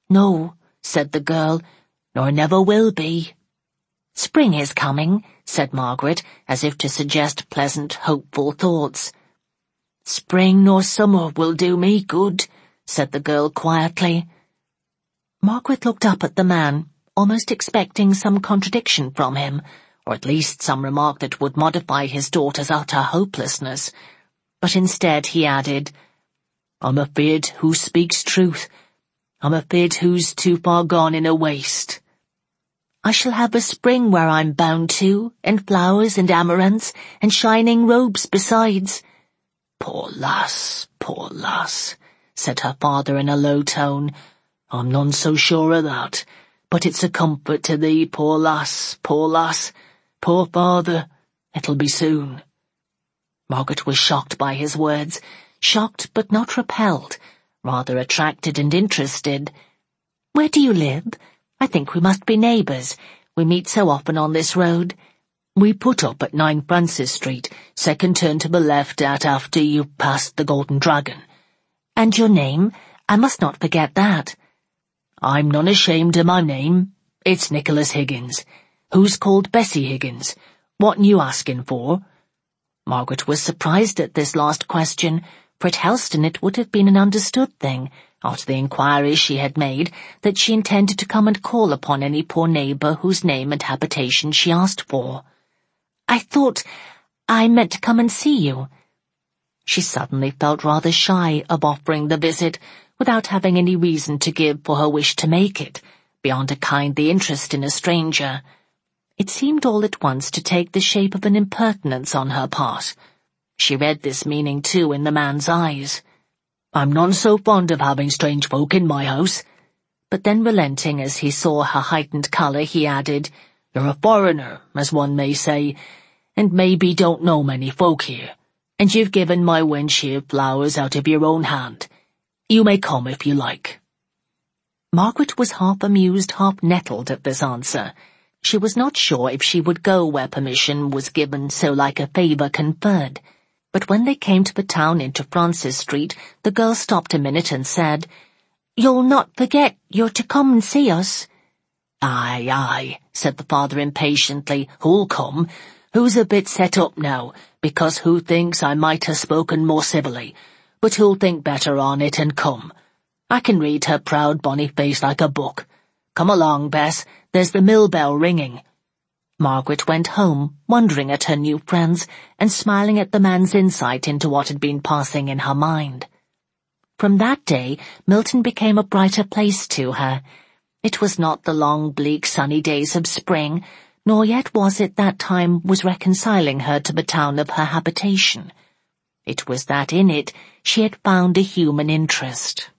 "No," said the girl, "nor never will be." "Spring is coming," said Margaret, as if to suggest pleasant, hopeful thoughts. "Spring nor summer will do me good," said the girl quietly. Margaret looked up at the man, almost expecting some contradiction from him, or at least some remark that would modify his daughter's utter hopelessness. But instead he added, "I'm afeard who speaks truth. I'm afeard who's too far gone in a waste." "I shall have a spring where I'm bound to, and flowers and amaranths, and shining robes besides." Poor lass," said her father in a low tone. "I'm none so sure o' that, but it's a comfort to thee, poor lass, poor father. It'll be soon." Margaret was shocked by his words, shocked but not repelled, rather attracted and interested. "Where do you live? I think we must be neighbours. We meet so often on this road." "We put up at 9 Francis Street, second turn to the left after you've passed the Golden Dragon." "And your name? I must not forget that." "I'm none ashamed of my name. It's Nicholas Higgins. Who's called Bessie Higgins? What'n you asking for?" Margaret was surprised at this last question, for at Helston it would have been an understood thing, after the inquiries she had made, that she intended to come and call upon any poor neighbour whose name and habitation she asked for. I meant to come and see you." She suddenly felt rather shy of offering the visit, without having any reason to give for her wish to make it, beyond a kindly interest in a stranger. It seemed all at once to take the shape of an impertinence on her part. She read this meaning, too, in the man's eyes. "I'm none so fond of having strange folk in my house." But then, relenting as he saw her heightened colour, he added, "You're a foreigner, as one may say, and maybe don't know many folk here, and you've given my wench here flowers out of your own hand. You may come if you like." Margaret was half amused, half nettled at this answer. She was not sure if she would go where permission was given so like a favour conferred. But when they came to the town into Francis Street, the girl stopped a minute and said, "You'll not forget you're to come and see us?" Aye, said the father impatiently, "who'll come? Who's a bit set up now, because who thinks I might have spoken more civilly, but who'll think better on it and come. I can read her proud bonny face like a book. Come along, Bess, there's the mill bell ringing." Margaret went home, wondering at her new friends, and smiling at the man's insight into what had been passing in her mind. From that day, Milton became a brighter place to her. It was not the long, bleak, sunny days of spring, nor yet was it that time was reconciling her to the town of her habitation. It was that in it she had found a human interest.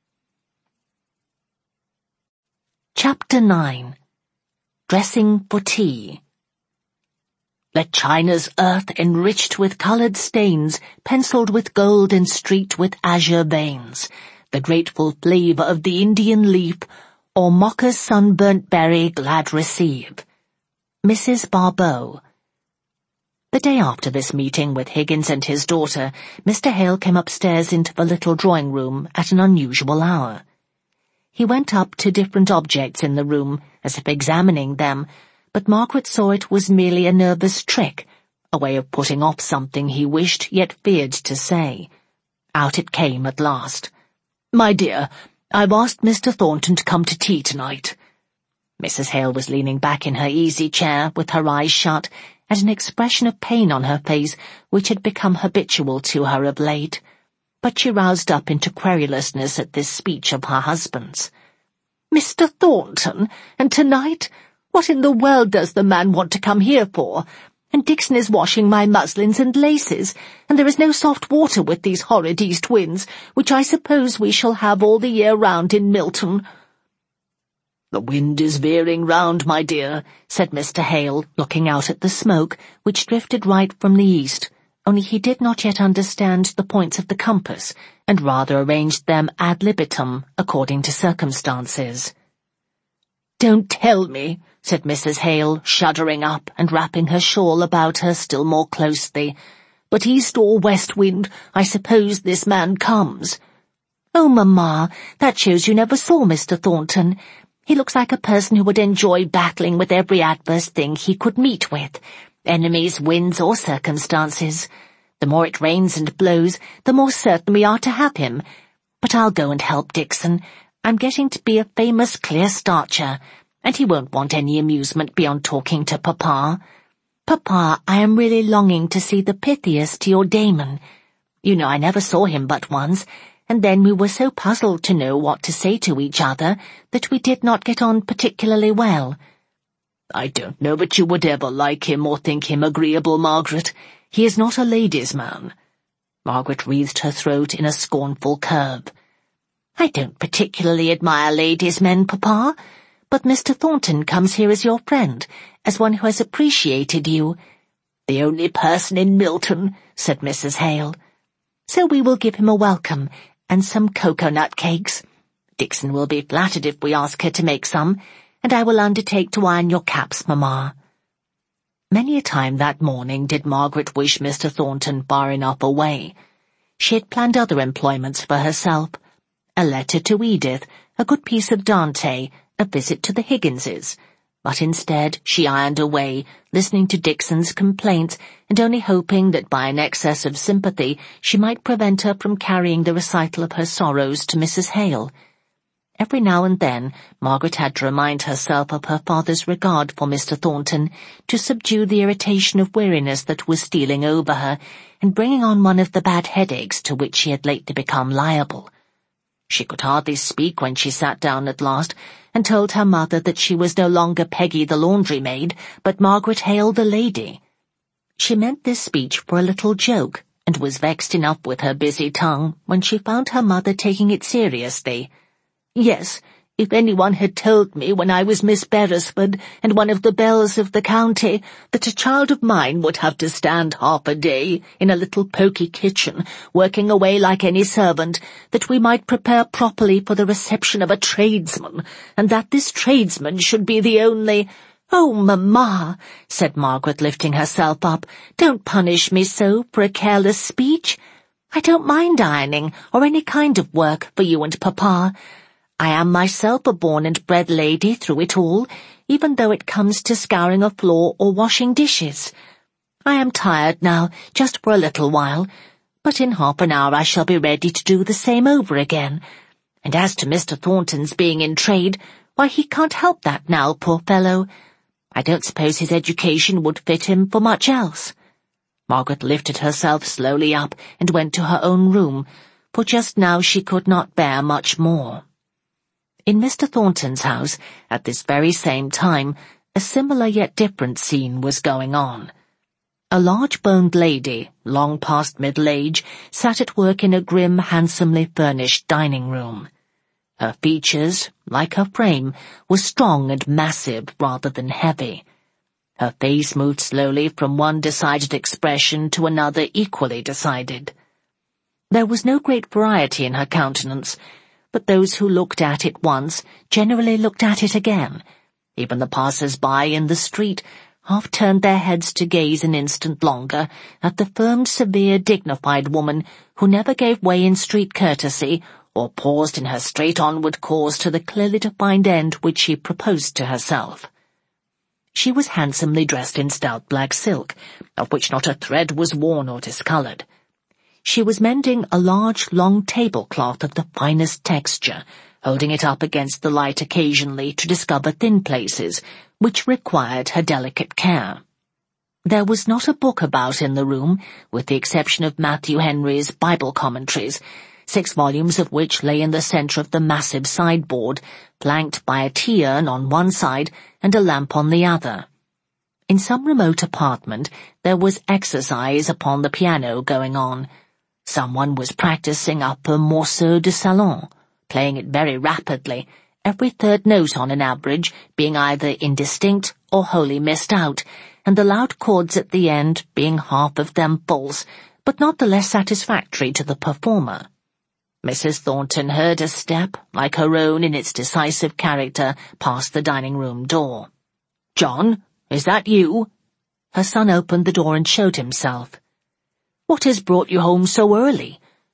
Chapter 9. Dressing for Tea. Let China's earth enriched with coloured stains, pencilled with gold and streaked with azure veins, the grateful flavour of the Indian leaf, or Mocha's sunburnt berry glad receive. Mrs. Barbeau. The day after this meeting with Higgins and his daughter, Mr. Hale came upstairs into the little drawing-room at an unusual hour. He went up to different objects in the room, as if examining them, but Margaret saw it was merely a nervous trick, a way of putting off something he wished yet feared to say. Out it came at last. "My dear, I've asked Mr. Thornton to come to tea tonight." Mrs. Hale was leaning back in her easy chair, with her eyes shut, and an expression of pain on her face which had become habitual to her of late. But she roused up into querulousness at this speech of her husband's. "Mr. Thornton, and tonight? What in the world does the man want to come here for? And Dixon is washing my muslins and laces, and there is no soft water with these horrid east winds, which I suppose we shall have all the year round in Milton." "The wind is veering round, my dear," said Mr. Hale, looking out at the smoke, which drifted right from the east, only he did not yet understand the points of the compass, and rather arranged them ad libitum, according to circumstances. "Don't tell me," said Mrs. Hale, shuddering up and wrapping her shawl about her still more closely. "But east or west wind, I suppose this man comes." "Oh, Mamma, that shows you never saw Mr. Thornton. He looks like a person who would enjoy battling with every adverse thing he could meet with, enemies, winds, or circumstances. The more it rains and blows, the more certain we are to have him. But I'll go and help Dixon. I'm getting to be a famous clear starcher, and he won't want any amusement beyond talking to Papa. Papa, I am really longing to see the Pythias, your Damon. You know I never saw him but once, and then we were so puzzled to know what to say to each other that we did not get on particularly well." "I don't know that you would ever like him or think him agreeable, Margaret. He is not a ladies' man." Margaret wreathed her throat in a scornful curve. "I don't particularly admire ladies' men, Papa, but Mr. Thornton comes here as your friend, as one who has appreciated you." "The only person in Milton," said Mrs. Hale. "So we will give him a welcome, and some cocoa-nut cakes. Dixon will be flattered if we ask her to make some, and I will undertake to iron your caps, Mamma." Many a time that morning did Margaret wish Mr. Thornton far enough away. She had planned other employments for herself: a letter to Edith, a good piece of Dante, a visit to the Higginses. But instead she ironed away, listening to Dixon's complaints, and only hoping that by an excess of sympathy she might prevent her from carrying the recital of her sorrows to Mrs. Hale. Every now and then Margaret had to remind herself of her father's regard for Mr. Thornton, to subdue the irritation of weariness that was stealing over her, and bringing on one of the bad headaches to which she had lately become liable. She could hardly speak when she sat down at last, and told her mother that she was no longer Peggy the laundry-maid, but Margaret Hale the lady. She meant this speech for a little joke, and was vexed enough with her busy tongue when she found her mother taking it seriously. "Yes, if anyone had told me when I was Miss Beresford and one of the belles of the county that a child of mine would have to stand half a day in a little poky kitchen, working away like any servant, that we might prepare properly for the reception of a tradesman, and that this tradesman should be the only—" "Oh, Mamma," said Margaret, lifting herself up, "don't punish me so for a careless speech. I don't mind ironing, or any kind of work, for you and Papa. I am myself a born and bred lady through it all, even though it comes to scouring a floor or washing dishes. I am tired now, just for a little while, but in half an hour I shall be ready to do the same over again. And as to Mr. Thornton's being in trade, why, he can't help that now, poor fellow. I don't suppose his education would fit him for much else." Margaret lifted herself slowly up and went to her own room, for just now she could not bear much more. In Mr. Thornton's house, at this very same time, a similar yet different scene was going on. A large-boned lady, long past middle age, sat at work in a grim, handsomely furnished dining-room. Her features, like her frame, were strong and massive rather than heavy. Her face moved slowly from one decided expression to another equally decided. There was no great variety in her countenance, but those who looked at it once generally looked at it again. Even the passers-by in the street half turned their heads to gaze an instant longer at the firm, severe, dignified woman who never gave way in street courtesy, or paused in her straight onward course to the clearly defined end which she proposed to herself. She was handsomely dressed in stout black silk, of which not a thread was worn or discoloured. She was mending a large, long tablecloth of the finest texture, holding it up against the light occasionally to discover thin places, which required her delicate care. There was not a book about in the room, with the exception of Matthew Henry's Bible commentaries, 6 volumes of which lay in the centre of the massive sideboard, flanked by a tea-urn on one side and a lamp on the other. In some remote apartment there was exercise upon the piano going on. Someone was practising up a morceau de salon, playing it very rapidly, every third note on an average being either indistinct or wholly missed out, and the loud chords at the end being half of them false, but not the less satisfactory to the performer. Mrs. Thornton heard a step, like her own in its decisive character, past the dining-room door. "John, is that you?" Her son opened the door and showed himself. "What has brought you home so early?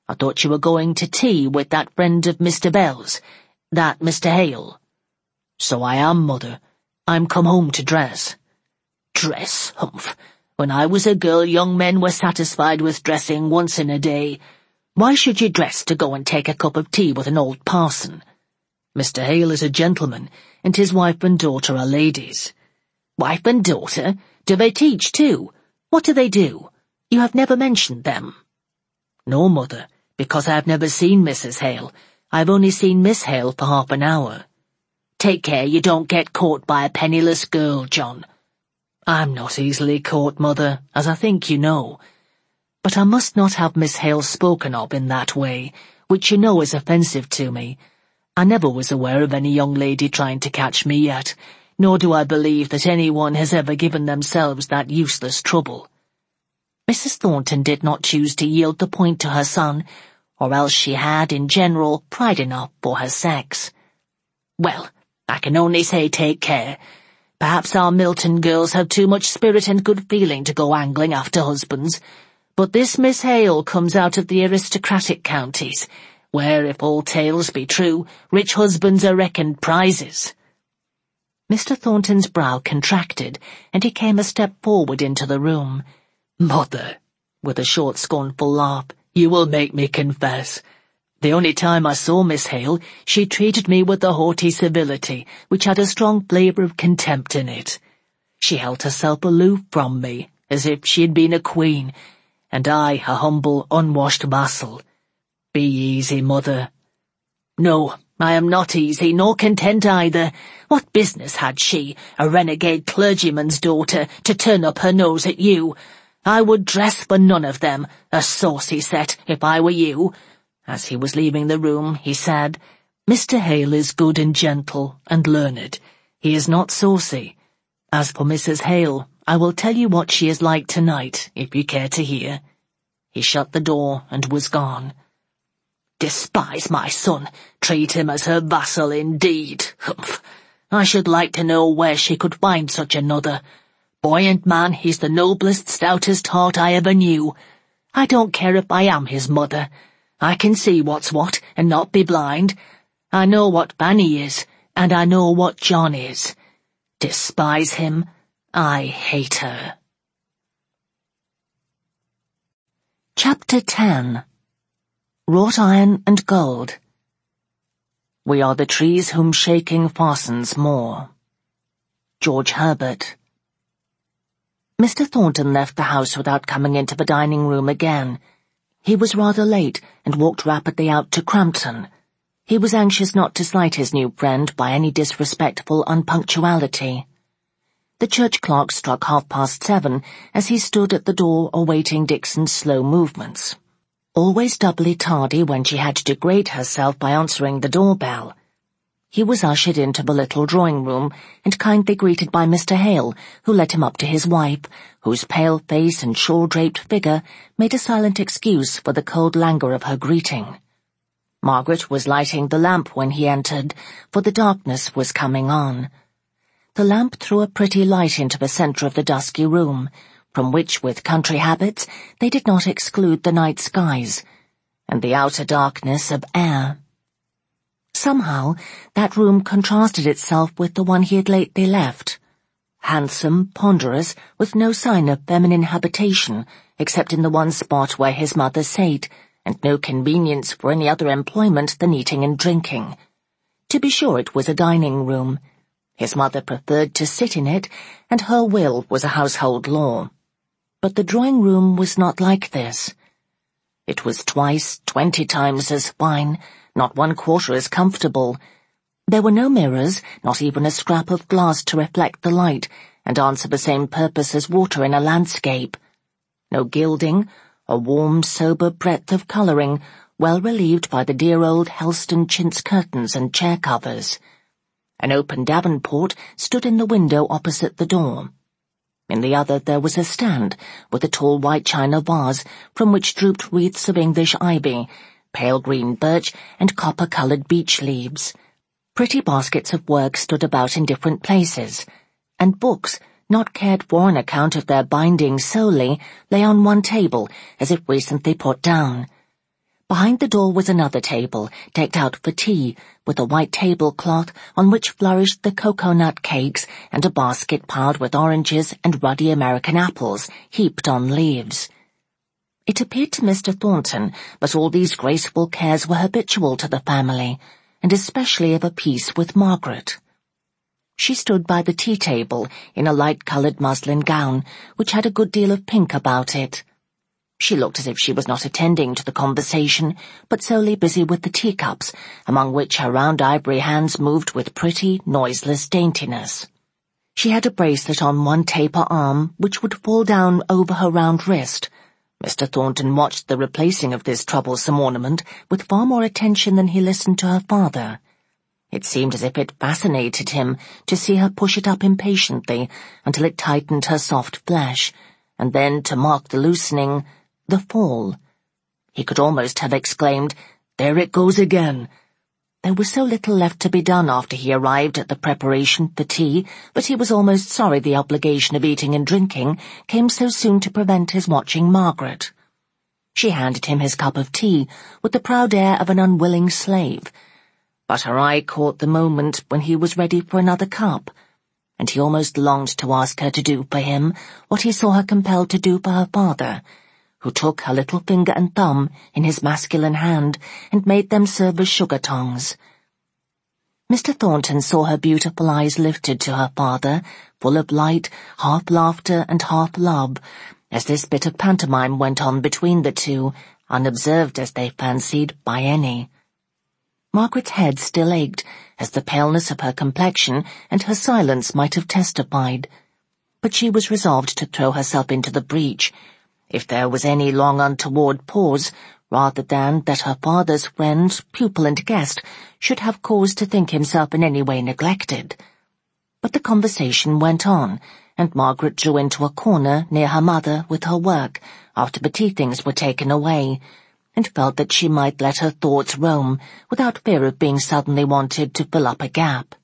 I thought you were going to tea with that friend of Mr. Bell's, that Mr. Hale." "So I am, Mother. I'm come home to dress." "Dress, humph. When I was a girl, young men were satisfied with dressing once in a day. Why should you dress to go and take a cup of tea with an old parson? Mr. Hale is a gentleman, and his wife and daughter are ladies." "Wife and daughter? Do they teach too? What do they do? You have never mentioned them." "No, Mother, because I have never seen Mrs. Hale. I have only seen Miss Hale for half an hour." "Take care you don't get caught by a penniless girl, John." "I'm not easily caught, Mother, as I think you know. But I must not have Miss Hale spoken of in that way, which you know is offensive to me. I never was aware of any young lady trying to catch me yet, nor do I believe that anyone has ever given themselves that useless trouble." Mrs. Thornton did not choose to yield the point to her son, or else she had, in general, pride enough for her sex. "Well, I can only say take care. Perhaps our Milton girls have too much spirit and good feeling to go angling after husbands, but this Miss Hale comes out of the aristocratic counties, where, if all tales be true, rich husbands are reckoned prizes." Mr. Thornton's brow contracted, and he came a step forward into the room. "Mother," with a short, scornful laugh, "you will make me confess. The only time I saw Miss Hale, she treated me with a haughty civility which had a strong flavour of contempt in it. She held herself aloof from me, as if she had been a queen, and I a humble, unwashed vassal. Be easy, Mother." "No, I am not easy, nor content either. What business had she, a renegade clergyman's daughter, to turn up her nose at you? I would dress for none of them, a saucy set, if I were you." As he was leaving the room, he said, "Mr. Hale is good and gentle and learned. He is not saucy. As for Mrs. Hale, I will tell you what she is like tonight, if you care to hear." He shut the door and was gone. "Despise my son, treat him as her vassal indeed. Humph! I should like to know where she could find such another. Buoyant man, he's the noblest, stoutest heart I ever knew. I don't care if I am his mother. I can see what's what, and not be blind. I know what Fanny is, and I know what John is. Despise him? I hate her." Chapter 10. Wrought Iron and Gold. We are the trees whom shaking fastens more. George Herbert. Mr. Thornton left the house without coming into the dining room again. He was rather late and walked rapidly out to Crampton. He was anxious not to slight his new friend by any disrespectful unpunctuality. The church clock struck 7:30 as he stood at the door awaiting Dixon's slow movements. Always doubly tardy when she had to degrade herself by answering the doorbell. He was ushered into the little drawing-room and kindly greeted by Mr. Hale, who led him up to his wife, whose pale face and shawl-draped figure made a silent excuse for the cold languor of her greeting. Margaret was lighting the lamp when he entered, for the darkness was coming on. The lamp threw a pretty light into the centre of the dusky room, from which, with country habits, they did not exclude the night skies, and the outer darkness of air. Somehow, that room contrasted itself with the one he had lately left. Handsome, ponderous, with no sign of feminine habitation, except in the one spot where his mother sate, and no convenience for any other employment than eating and drinking. To be sure, it was a dining-room. His mother preferred to sit in it, and her will was a household law. But the drawing-room was not like this. It was 20 times as fine, not 1/4 as comfortable. There were no mirrors, not even a scrap of glass to reflect the light and answer the same purpose as water in a landscape. No gilding, a warm, sober breadth of colouring, well relieved by the dear old Helston chintz curtains and chair covers. An open davenport stood in the window opposite the door. In the other there was a stand, with a tall white china vase, from which drooped wreaths of English ivy, pale green birch, and copper-coloured beech leaves. Pretty baskets of work stood about in different places, and books, not cared for on account of their binding solely, lay on one table, as if recently put down. Behind the door was another table, decked out for tea, with a white tablecloth on which flourished the cocoa-nut cakes and a basket piled with oranges and ruddy American apples, heaped on leaves. It appeared to Mr. Thornton that all these graceful cares were habitual to the family, and especially of a piece with Margaret. She stood by the tea-table in a light-coloured muslin gown, which had a good deal of pink about it. She looked as if she was not attending to the conversation, but solely busy with the teacups, among which her round ivory hands moved with pretty, noiseless daintiness. She had a bracelet on one taper arm, which would fall down over her round wrist. Mr. Thornton watched the replacing of this troublesome ornament with far more attention than he listened to her father. It seemed as if it fascinated him to see her push it up impatiently until it tightened her soft flesh, and then, to mark the loosening, the fall. He could almost have exclaimed, "There it goes again!" There was so little left to be done after he arrived at the preparation for tea that he was almost sorry the obligation of eating and drinking came so soon to prevent his watching Margaret. She handed him his cup of tea with the proud air of an unwilling slave, but her eye caught the moment when he was ready for another cup, and he almost longed to ask her to do for him what he saw her compelled to do for her father, who took her little finger and thumb in his masculine hand and made them serve as sugar tongs. Mr. Thornton saw her beautiful eyes lifted to her father, full of light, half laughter and half love, as this bit of pantomime went on between the two, unobserved, as they fancied, by any. Margaret's head still ached, as the paleness of her complexion and her silence might have testified, but she was resolved to throw herself into the breach, if there was any long untoward pause, rather than that her father's friend, pupil and guest should have cause to think himself in any way neglected. But the conversation went on, and Margaret drew into a corner near her mother with her work, after the tea things were taken away, and felt that she might let her thoughts roam, without fear of being suddenly wanted to fill up a gap.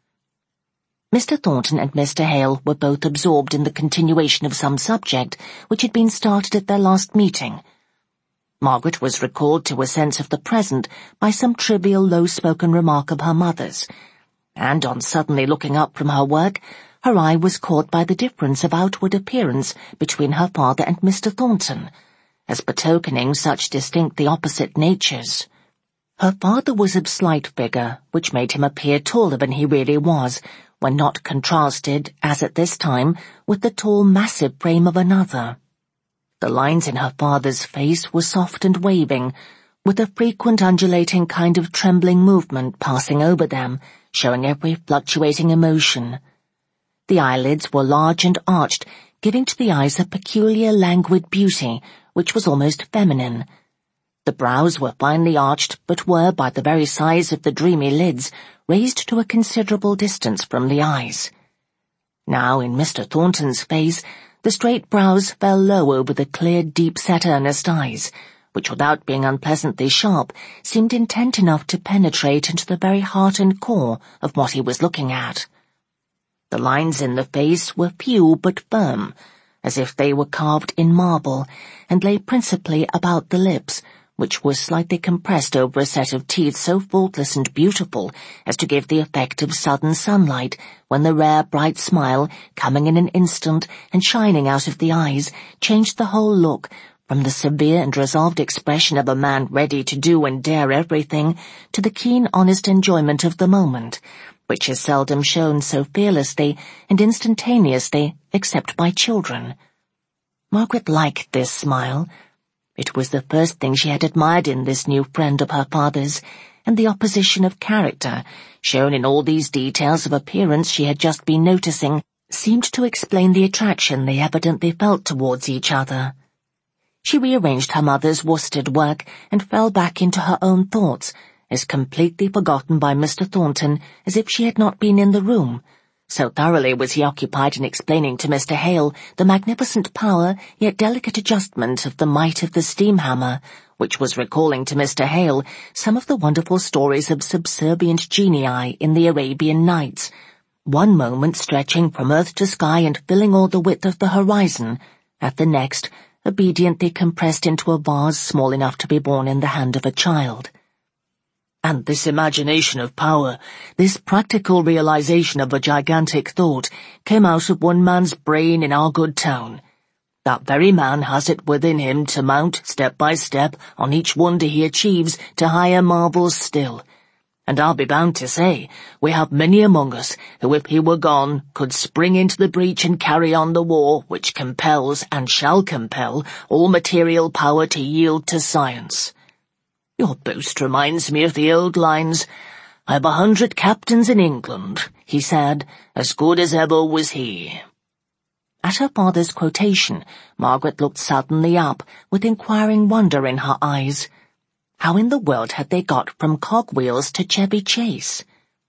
Mr. Thornton and Mr. Hale were both absorbed in the continuation of some subject which had been started at their last meeting. Margaret was recalled to a sense of the present by some trivial low-spoken remark of her mother's, and on suddenly looking up from her work, her eye was caught by the difference of outward appearance between her father and Mr. Thornton, as betokening such distinctly opposite natures. Her father was of slight figure, which made him appear taller than he really was, when not contrasted, as at this time, with the tall, massive frame of another. The lines in her father's face were soft and waving, with a frequent undulating kind of trembling movement passing over them, showing every fluctuating emotion. The eyelids were large and arched, giving to the eyes a peculiar languid beauty, which was almost feminine. The brows were finely arched, but were, by the very size of the dreamy lids, raised to a considerable distance from the eyes. Now, in Mr. Thornton's face, the straight brows fell low over the clear, deep-set earnest eyes, which, without being unpleasantly sharp, seemed intent enough to penetrate into the very heart and core of what he was looking at. The lines in the face were few but firm, as if they were carved in marble, and lay principally about the lips, which was slightly compressed over a set of teeth so faultless and beautiful as to give the effect of sudden sunlight, when the rare bright smile, coming in an instant and shining out of the eyes, changed the whole look, from the severe and resolved expression of a man ready to do and dare everything, to the keen, honest enjoyment of the moment, which is seldom shown so fearlessly and instantaneously except by children. Margaret liked this smile. It was the first thing she had admired in this new friend of her father's, and the opposition of character, shown in all these details of appearance she had just been noticing, seemed to explain the attraction they evidently felt towards each other. She rearranged her mother's worsted work and fell back into her own thoughts, as completely forgotten by Mr. Thornton as if she had not been in the room. So thoroughly was he occupied in explaining to Mr. Hale the magnificent power yet delicate adjustment of the might of the steam hammer, which was recalling to Mr. Hale some of the wonderful stories of subservient genii in the Arabian Nights, one moment stretching from earth to sky and filling all the width of the horizon, at the next obediently compressed into a vase small enough to be borne in the hand of a child. And this imagination of power, this practical realization of a gigantic thought, came out of one man's brain in our good town. That very man has it within him to mount, step by step, on each wonder he achieves, to higher marvels still. And I'll be bound to say, we have many among us who, if he were gone, could spring into the breach and carry on the war which compels, and shall compel, all material power to yield to science. Your boast reminds me of the old lines, "I've 100 captains in England," he said, "as good as ever was he." At her father's quotation, Margaret looked suddenly up, with inquiring wonder in her eyes. How in the world had they got from Cogwheels to Chevy Chase?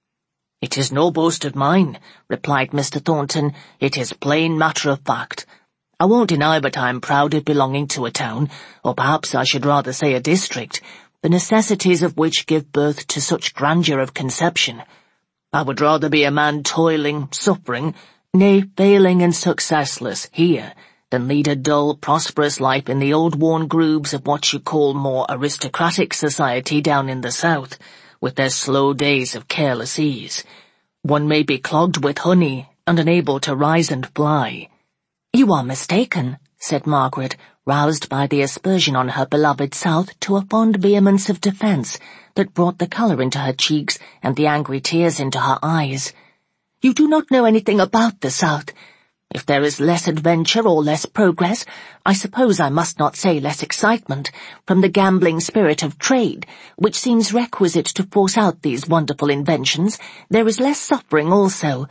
"It is no boast of mine," replied Mr. Thornton. "It is plain matter of fact. I won't deny but I am proud of belonging to a town, or perhaps I should rather say a district, the necessities of which give birth to such grandeur of conception. I would rather be a man toiling, suffering, nay, failing and successless here, than lead a dull, prosperous life in the old worn grooves of what you call more aristocratic society down in the south, with their slow days of careless ease. One may be clogged with honey and unable to rise and fly." "You are mistaken," said Margaret, roused by the aspersion on her beloved south to a fond vehemence of defence that brought the colour into her cheeks and the angry tears into her eyes. "You do not know anything about the south. If there is less adventure or less progress, I suppose I must not say less excitement, from the gambling spirit of trade, which seems requisite to force out these wonderful inventions, there is less suffering also.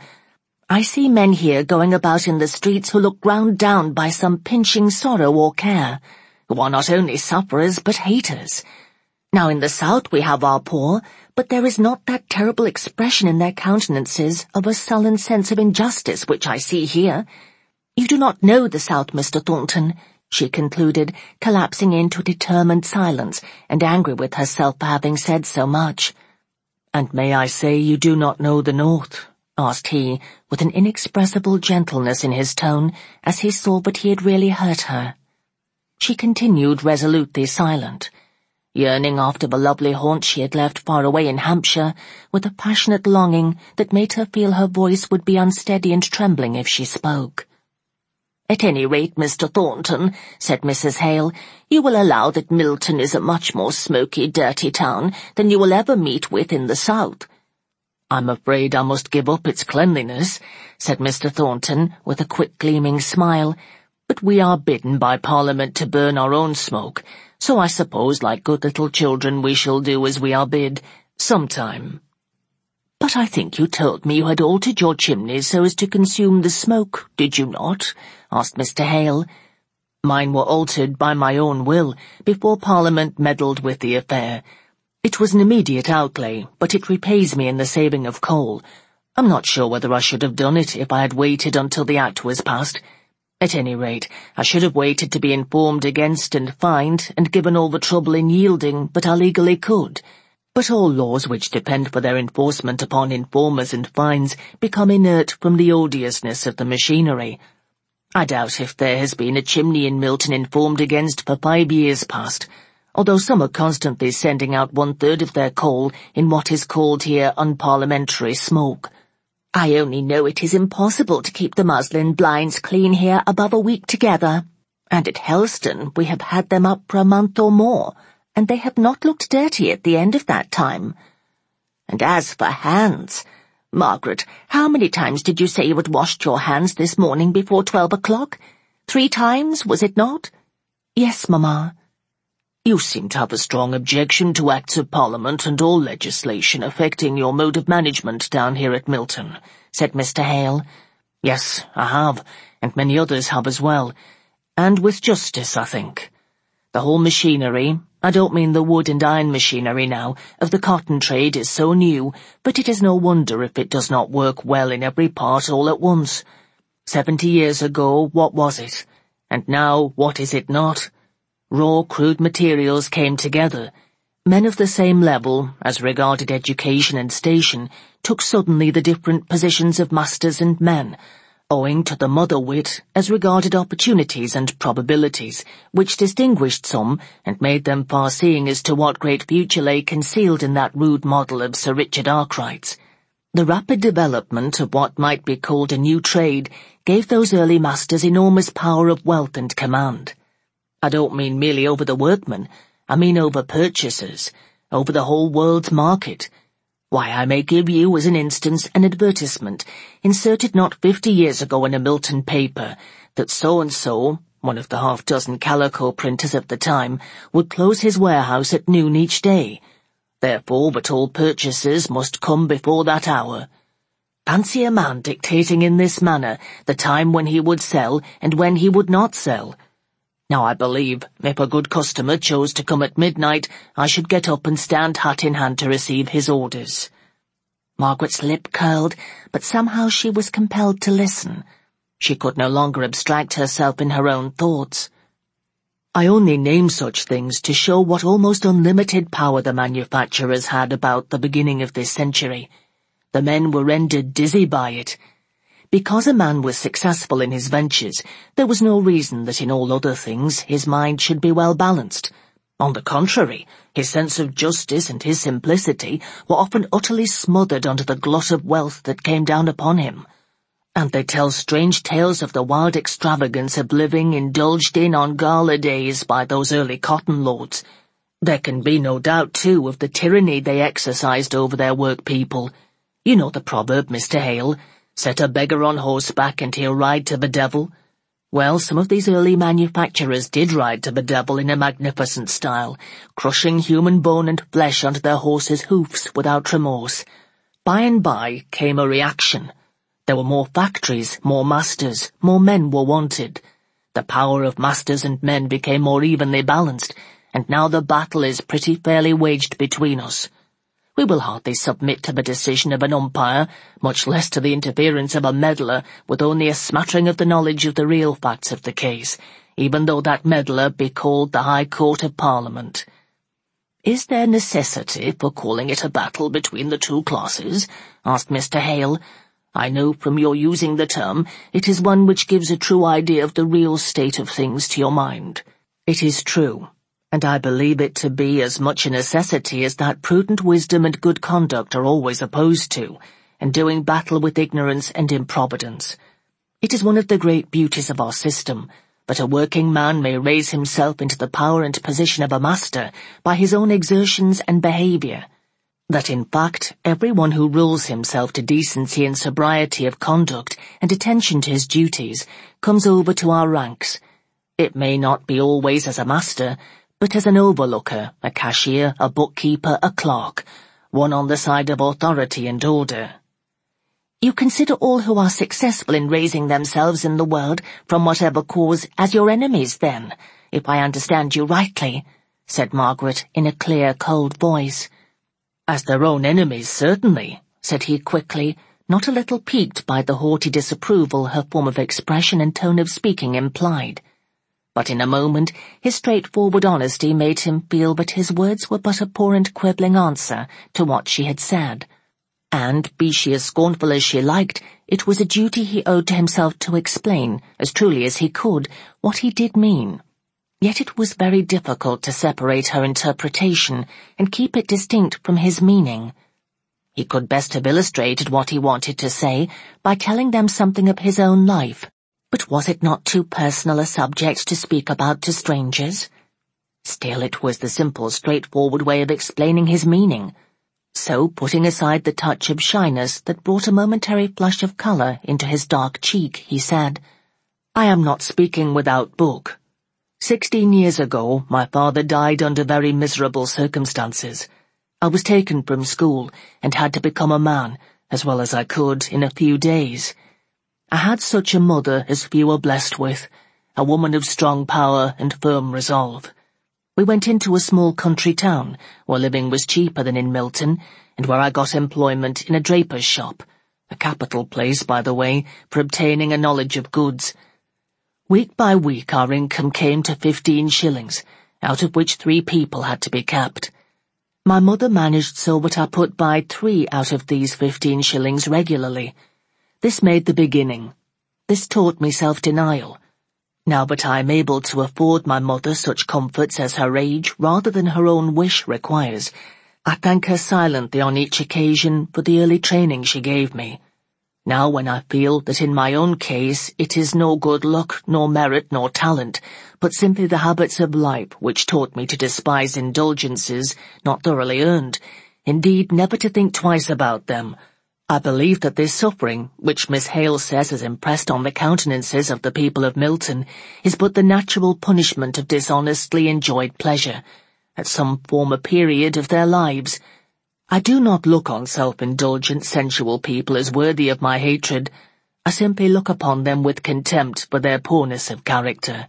I see men here going about in the streets who look ground down by some pinching sorrow or care, who are not only sufferers but haters. Now in the south we have our poor, but there is not that terrible expression in their countenances of a sullen sense of injustice which I see here. You do not know the south, Mr. Thornton," she concluded, collapsing into a determined silence, and angry with herself for having said so much. "And may I say you do not know the north?" asked he, with an inexpressible gentleness in his tone, as he saw that he had really hurt her. She continued resolutely silent, yearning after the lovely haunt she had left far away in Hampshire, with a passionate longing that made her feel her voice would be unsteady and trembling if she spoke. "At any rate, Mr. Thornton," said Mrs. Hale, "you will allow that Milton is a much more smoky, dirty town than you will ever meet with in the south." "I'm afraid I must give up its cleanliness," said Mr. Thornton, with a quick gleaming smile, "but we are bidden by Parliament to burn our own smoke, so I suppose like good little children we shall do as we are bid, sometime." "But I think you told me you had altered your chimneys so as to consume the smoke, did you not?" asked Mr. Hale. "Mine were altered by my own will, before Parliament meddled with the affair. It was an immediate outlay, but it repays me in the saving of coal. I'm not sure whether I should have done it if I had waited until the Act was passed. At any rate, I should have waited to be informed against and fined, and given all the trouble in yielding that I legally could. But all laws which depend for their enforcement upon informers and fines become inert from the odiousness of the machinery. I doubt if there has been a chimney in Milton informed against for 5 years past, although some are constantly sending out 1/3 of their coal in what is called here unparliamentary smoke. I only know it is impossible to keep the muslin blinds clean here above a week together, and at Helston we have had them up for a month or more, and they have not looked dirty at the end of that time. And as for hands, Margaret, how many times did you say you had washed your hands this morning before 12 o'clock? 3 times, was it not?" "Yes, Mamma." "You seem to have a strong objection to Acts of Parliament and all legislation affecting your mode of management down here at Milton," said Mr. Hale. "Yes, I have, and many others have as well, and with justice, I think. The whole machinery, I don't mean the wood and iron machinery now, of the cotton trade is so new, but it is no wonder if it does not work well in every part all at once. 70 years ago, what was it? And now, what is it not? Raw, crude materials came together. Men of the same level, as regarded education and station, took suddenly the different positions of masters and men, owing to the mother wit as regarded opportunities and probabilities, which distinguished some and made them far-seeing as to what great future lay concealed in that rude model of Sir Richard Arkwright's. The rapid development of what might be called a new trade gave those early masters enormous power of wealth and command. I don't mean merely over the workmen, I mean over purchasers, over the whole world's market. Why, I may give you, as an instance, an advertisement, inserted not 50 years ago in a Milton paper, that so-and-so, one of the half-dozen calico printers of the time, would close his warehouse at noon each day. Therefore, but all purchasers must come before that hour. Fancy a man dictating in this manner the time when he would sell and when he would not sell. Now I believe, if a good customer chose to come at midnight, I should get up and stand hat in hand to receive his orders. Margaret's lip curled, but somehow she was compelled to listen. She could no longer abstract herself in her own thoughts. I only name such things to show what almost unlimited power the manufacturers had about the beginning of this century. The men were rendered dizzy by it. Because a man was successful in his ventures, there was no reason that in all other things his mind should be well balanced. On the contrary, his sense of justice and his simplicity were often utterly smothered under the glut of wealth that came down upon him. And they tell strange tales of the wild extravagance of living indulged in on gala days by those early cotton lords. There can be no doubt, too, of the tyranny they exercised over their workpeople. You know the proverb, Mr. Hale, set a beggar on horseback and he'll ride to the devil. Well, some of these early manufacturers did ride to the devil in a magnificent style, crushing human bone and flesh under their horses' hoofs without remorse. By and by came a reaction. There were more factories, more masters, more men were wanted. The power of masters and men became more evenly balanced, and now the battle is pretty fairly waged between us. We will hardly submit to the decision of an umpire, much less to the interference of a meddler with only a smattering of the knowledge of the real facts of the case, even though that meddler be called the High Court of Parliament. Is there necessity for calling it a battle between the two classes? Asked Mr. Hale. I know from your using the term, it is one which gives a true idea of the real state of things to your mind. It is true, and I believe it to be as much a necessity as that prudent wisdom and good conduct are always opposed to, and doing battle with ignorance and improvidence. It is one of the great beauties of our system, that a working man may raise himself into the power and position of a master by his own exertions and behaviour. That in fact everyone who rules himself to decency and sobriety of conduct and attention to his duties comes over to our ranks. It may not be always as a master, but as an overlooker, a cashier, a bookkeeper, a clerk, one on the side of authority and order. You consider all who are successful in raising themselves in the world, from whatever cause, as your enemies, then, if I understand you rightly, said Margaret in a clear, cold voice. As their own enemies, certainly, said he quickly, not a little piqued by the haughty disapproval her form of expression and tone of speaking implied. But in a moment his straightforward honesty made him feel that his words were but a poor and quibbling answer to what she had said. And, be she as scornful as she liked, it was a duty he owed to himself to explain, as truly as he could, what he did mean. Yet it was very difficult to separate her interpretation and keep it distinct from his meaning. He could best have illustrated what he wanted to say by telling them something of his own life, but was it not too personal a subject to speak about to strangers? Still, it was the simple, straightforward way of explaining his meaning. So, putting aside the touch of shyness that brought a momentary flush of colour into his dark cheek, he said, "I am not speaking without book. 16 years ago, my father died under very miserable circumstances. I was taken from school and had to become a man, as well as I could, in a few days. I had such a mother as few are blessed with, a woman of strong power and firm resolve. We went into a small country town, where living was cheaper than in Milton, and where I got employment in a draper's shop, a capital place, by the way, for obtaining a knowledge of goods. Week by week our income came to 15 shillings, out of which 3 people had to be kept. My mother managed so that I put by 3 out of these 15 shillings regularly. This made the beginning. This taught me self-denial. Now that I am able to afford my mother such comforts as her age rather than her own wish requires, I thank her silently on each occasion for the early training she gave me. Now when I feel that in my own case it is no good luck, nor merit, nor talent, but simply the habits of life which taught me to despise indulgences not thoroughly earned, indeed never to think twice about them, I believe that this suffering, which Miss Hale says is impressed on the countenances of the people of Milton, is but the natural punishment of dishonestly enjoyed pleasure, at some former period of their lives. I do not look on self-indulgent, sensual people as worthy of my hatred. I simply look upon them with contempt for their poorness of character.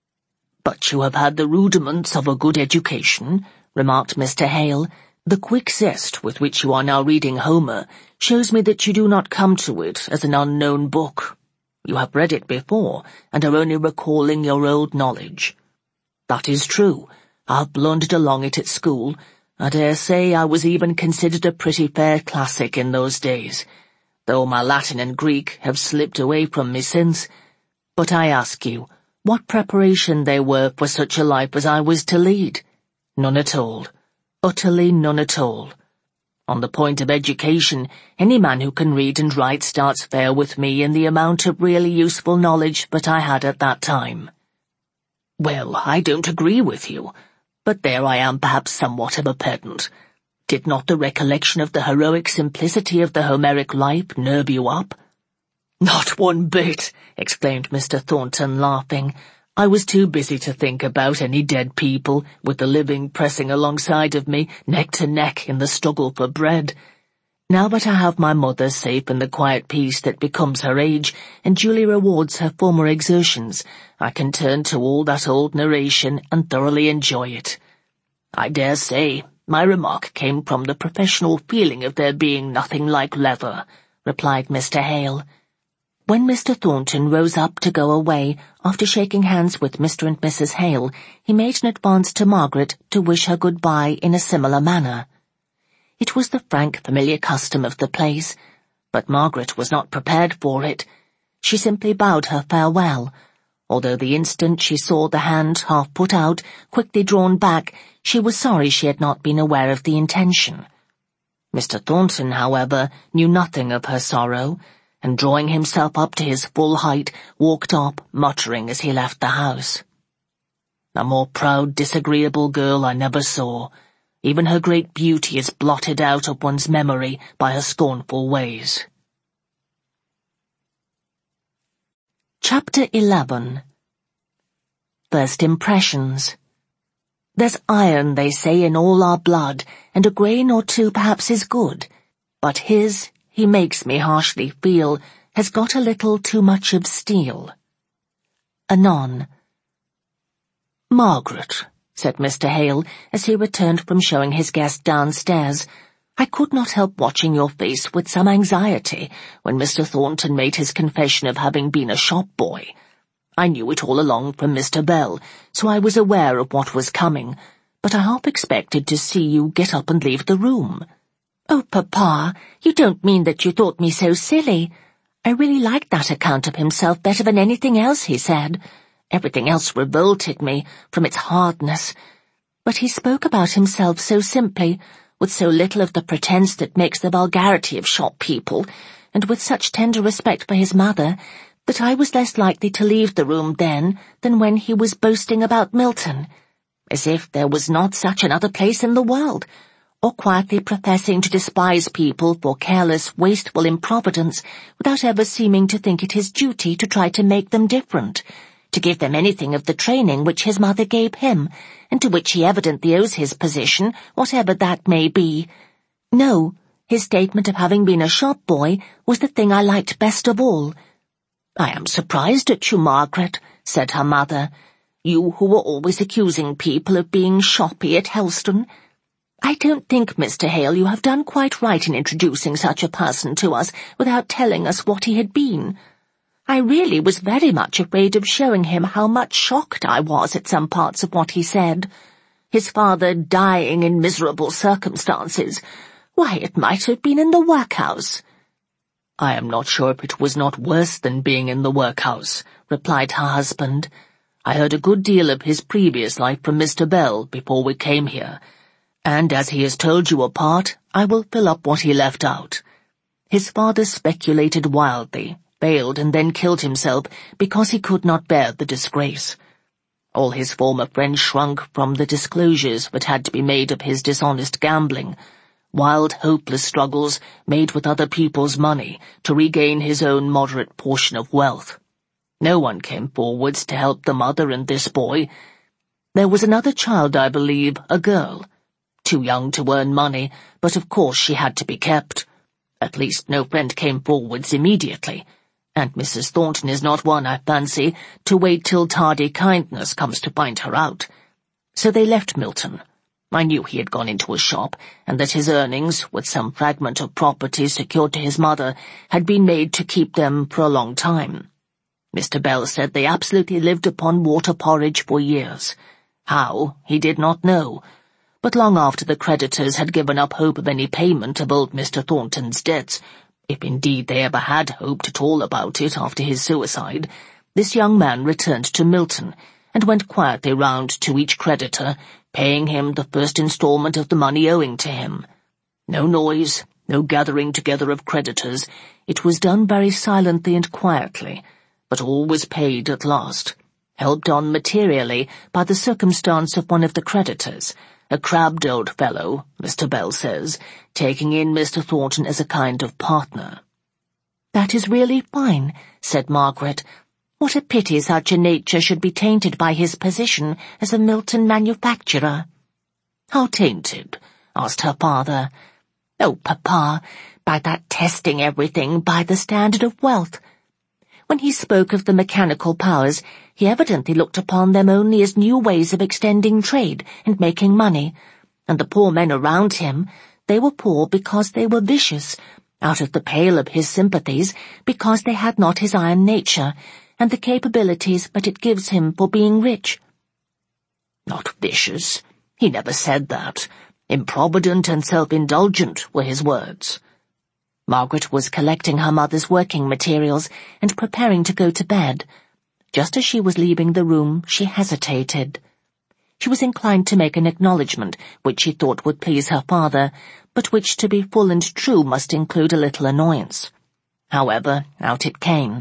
"But you have had the rudiments of a good education," remarked Mr. Hale. "The quick zest with which you are now reading Homer shows me that you do not come to it as an unknown book. You have read it before, and are only recalling your old knowledge." "That is true. I've blundered along it at school. I dare say I was even considered a pretty fair classic in those days, though my Latin and Greek have slipped away from me since. But I ask you, what preparation they were for such a life as I was to lead? None at all. Utterly none at all. On the point of education, any man who can read and write starts fair with me in the amount of really useful knowledge that I had at that time." "Well, I don't agree with you, but there I am perhaps somewhat of a pedant. Did not the recollection of the heroic simplicity of the Homeric life nerve you up?" "Not one bit," exclaimed Mr. Thornton, laughing. "I was too busy to think about any dead people, with the living pressing alongside of me, neck to neck, in the struggle for bread. Now that I have my mother safe in the quiet peace that becomes her age, and duly rewards her former exertions, I can turn to all that old narration and thoroughly enjoy it. I dare say my remark came from the professional feeling of there being nothing like leather," replied Mr. Hale. When Mr. Thornton rose up to go away, after shaking hands with Mr. and Mrs. Hale, he made an advance to Margaret to wish her good-bye in a similar manner. It was the frank, familiar custom of the place, but Margaret was not prepared for it. She simply bowed her farewell, although the instant she saw the hand half put out, quickly drawn back, she was sorry she had not been aware of the intention. Mr. Thornton, however, knew nothing of her sorrow, and drawing himself up to his full height, walked off, muttering as he left the house. A more proud, disagreeable girl I never saw. Even her great beauty is blotted out of one's memory by her scornful ways. Chapter 11. First Impressions. There's iron, they say, in all our blood, and a grain or two perhaps is good, but his, he makes me harshly feel, has got a little too much of steel. Anon. "Margaret," said Mr. Hale, as he returned from showing his guest downstairs, "I could not help watching your face with some anxiety when Mr. Thornton made his confession of having been a shop-boy. I knew it all along from Mr. Bell, so I was aware of what was coming, but I half expected to see you get up and leave the room." "Oh, Papa, you don't mean that you thought me so silly. I really liked that account of himself better than anything else he said. Everything else revolted me, from its hardness. But he spoke about himself so simply, with so little of the pretense that makes the vulgarity of shop people, and with such tender respect for his mother, that I was less likely to leave the room then than when he was boasting about Milton, as if there was not such another place in the world, or quietly professing to despise people for careless, wasteful improvidence, without ever seeming to think it his duty to try to make them different, to give them anything of the training which his mother gave him, and to which he evidently owes his position, whatever that may be. No, his statement of having been a shop-boy was the thing I liked best of all." "I am surprised at you, Margaret," said her mother. "You who were always accusing people of being shoppy at Helston. I don't think, Mr. Hale, you have done quite right in introducing such a person to us without telling us what he had been. I really was very much afraid of showing him how much shocked I was at some parts of what he said. His father dying in miserable circumstances. Why, it might have been in the workhouse." "I am not sure if it was not worse than being in the workhouse," replied her husband. "I heard a good deal of his previous life from Mr. Bell before we came here, and as he has told you a part, I will fill up what he left out. His father speculated wildly, failed, and then killed himself because he could not bear the disgrace. All his former friends shrunk from the disclosures that had to be made of his dishonest gambling, wild, hopeless struggles made with other people's money to regain his own moderate portion of wealth. No one came forwards to help the mother and this boy. There was another child, I believe, a girl, too young to earn money, but of course she had to be kept. At least no friend came forwards immediately, and Mrs. Thornton is not one, I fancy, to wait till tardy kindness comes to find her out. So they left Milton. I knew he had gone into a shop, and that his earnings, with some fragment of property secured to his mother, had been made to keep them for a long time. Mr. Bell said they absolutely lived upon water porridge for years. How, he did not know, but long after the creditors had given up hope of any payment of old Mr. Thornton's debts, if indeed they ever had hoped at all about it after his suicide, this young man returned to Milton, and went quietly round to each creditor, paying him the first instalment of the money owing to him. No noise, no gathering together of creditors. It was done very silently and quietly, but all was paid at last, helped on materially by the circumstance of one of the creditors, a crabbed old fellow, Mr. Bell says, taking in Mr. Thornton as a kind of partner. "That is really fine," said Margaret. "What a pity such a nature should be tainted by his position as a Milton manufacturer." "How tainted?" asked her father. "Oh, Papa, by that testing everything by the standard of wealth. When he spoke of the mechanical powers, he evidently looked upon them only as new ways of extending trade and making money, and the poor men around him, they were poor because they were vicious, out of the pale of his sympathies, because they had not his iron nature, and the capabilities that it gives him for being rich." "Not vicious. He never said that. Improvident and self-indulgent were his words." Margaret was collecting her mother's working materials and preparing to go to bed. Just as she was leaving the room, she hesitated. She was inclined to make an acknowledgment which she thought would please her father, but which, to be full and true, must include a little annoyance. However, out it came.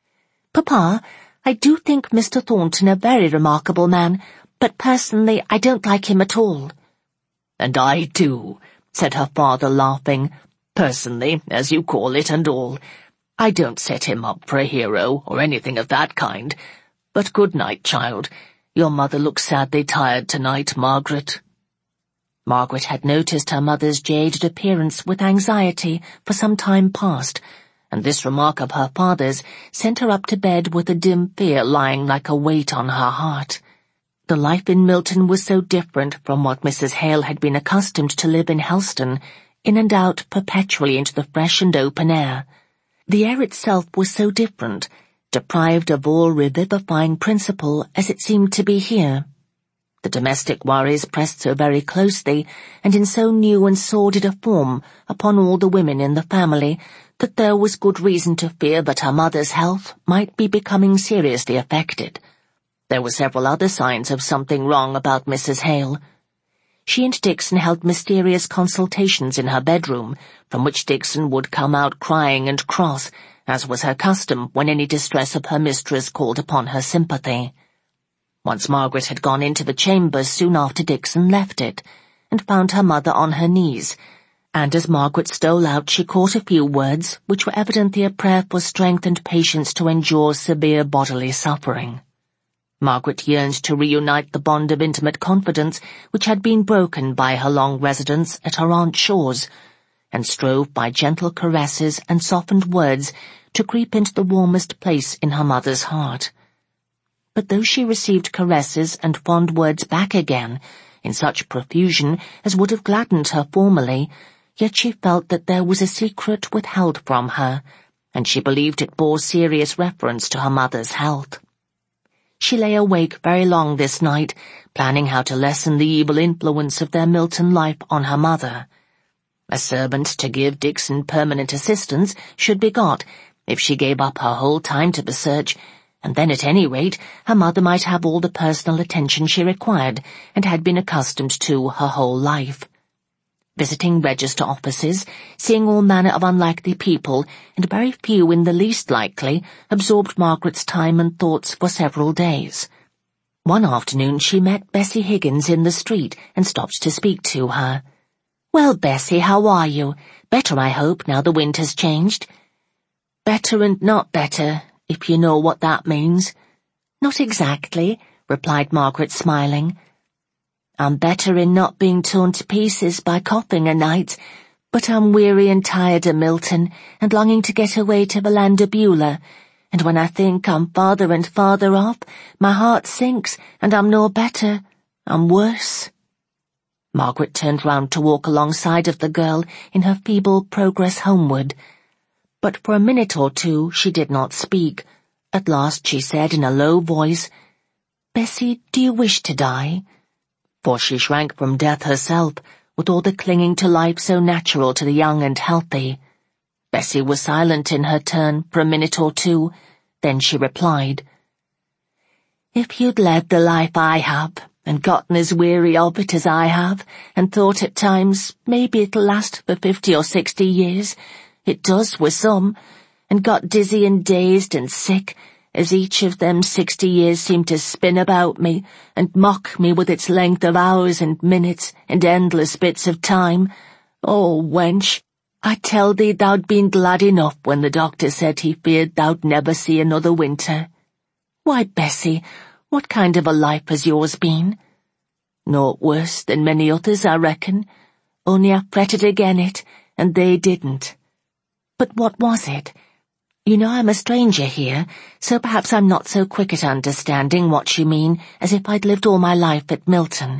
"Papa, I do think Mr. Thornton a very remarkable man, but personally I don't like him at all." "And I do," said her father, laughing. "Personally, as you call it, and all. I don't set him up for a hero or anything of that kind. But good night, child. Your mother looks sadly tired tonight, Margaret." Margaret had noticed her mother's jaded appearance with anxiety for some time past, and this remark of her father's sent her up to bed with a dim fear lying like a weight on her heart. The life in Milton was so different from what Mrs. Hale had been accustomed to live in Helston, in and out perpetually into the fresh and open air. The air itself was so different, deprived of all revivifying principle as it seemed to be here. The domestic worries pressed so very closely, and in so new and sordid a form, upon all the women in the family, that there was good reason to fear that her mother's health might be becoming seriously affected. There were several other signs of something wrong about Mrs. Hale. She and Dixon held mysterious consultations in her bedroom, from which Dixon would come out crying and cross, as was her custom when any distress of her mistress called upon her sympathy. Once Margaret had gone into the chamber soon after Dixon left it, and found her mother on her knees, and as Margaret stole out she caught a few words which were evidently a prayer for strength and patience to endure severe bodily suffering. Margaret yearned to reunite the bond of intimate confidence which had been broken by her long residence at her Aunt Shaw's, and strove by gentle caresses and softened words to creep into the warmest place in her mother's heart. But though she received caresses and fond words back again, in such profusion as would have gladdened her formerly, yet she felt that there was a secret withheld from her, and she believed it bore serious reference to her mother's health. She lay awake very long this night, planning how to lessen the evil influence of their Milton life on her mother. A servant to give Dixon permanent assistance should be got, if she gave up her whole time to the search, and then at any rate her mother might have all the personal attention she required and had been accustomed to her whole life. Visiting register offices, seeing all manner of unlikely people, and very few in the least likely, absorbed Margaret's time and thoughts for several days. One afternoon she met Bessie Higgins in the street and stopped to speak to her. "Well, Bessie, how are you? Better, I hope, now the wind has changed?" "Better and not better, if you know what that means." "Not exactly," replied Margaret, smiling. "I'm better in not being torn to pieces by coughing a night, but I'm weary and tired of Milton, and longing to get away to the land of Beulah, and when I think I'm farther and farther off, my heart sinks, and I'm no better, I'm worse." Margaret turned round to walk alongside of the girl in her feeble progress homeward. But for a minute or two she did not speak. At last she said in a low voice, "Bessie, do you wish to die?" For she shrank from death herself, with all the clinging to life so natural to the young and healthy. Bessie was silent in her turn for a minute or two. Then she replied, "If you'd led the life I have, and gotten as weary of it as I have, and thought at times maybe it'll last for 50 or 60 years, it does with some, and got dizzy and dazed and sick, as each of them 60 years seemed to spin about me and mock me with its length of hours and minutes and endless bits of time. Oh, wench, I tell thee thou'd been glad enough when the doctor said he feared thou'd never see another winter. Why, Bessie, what kind of a life has yours been?" "Naught worse than many others, I reckon, only I fretted again it, and they didn't." "But what was it? You know I'm a stranger here, so perhaps I'm not so quick at understanding what you mean as if I'd lived all my life at Milton.